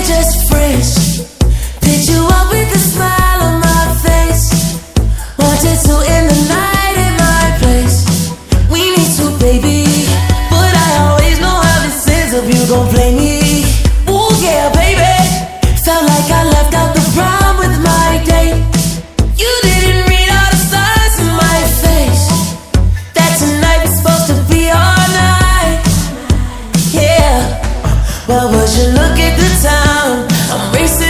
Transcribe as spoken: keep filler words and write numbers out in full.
just fresh. Picked you up with a smile on my face. Wanted to end the night in my place. We need to, baby, but I always know how this ends if you gon' play me. Ooh yeah, baby. Felt like I left out the prom with my date. You didn't read all the signs in my face. That tonight was supposed to be our night. Yeah. Well, would you look at the time?